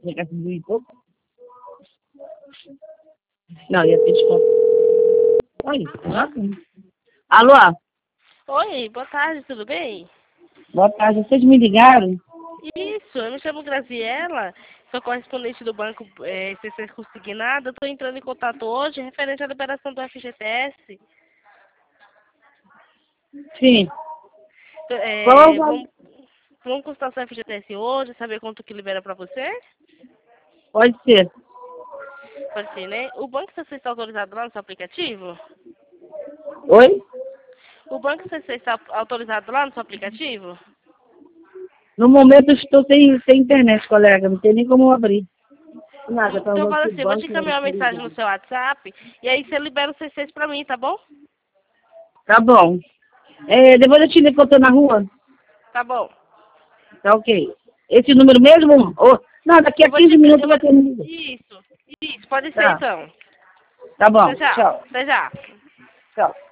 Já gasta mil e pouco? Não, ia ter desconto. Oi, alô? Oi, boa tarde, tudo bem? Boa tarde, vocês me ligaram? Isso, eu me chamo Graziela, sou correspondente do banco CC Consignado. Estou entrando em contato hoje referente à liberação do FGTS. Sim. É, vamos consultar o seu FGTS hoje, saber quanto que libera para você? Pode ser. Pode ser, né? O banco CC está autorizado lá no seu aplicativo? Oi? O banco CC está autorizado lá no seu aplicativo? No momento eu estou sem internet, colega. Não tem nem como abrir. Nada, tá Então, usando fala esse assim, eu vou te banco. encaminhar uma mensagem no seu WhatsApp e aí você libera os CCs para mim, tá bom? Tá bom. Depois eu te ligo que eu tô na rua. Tá bom. Tá ok. Esse número mesmo? Não, daqui a 15 minutos vai ter número. Isso, pode ser Tá. então. Tá bom. Até já. Tchau. Até já. Tchau.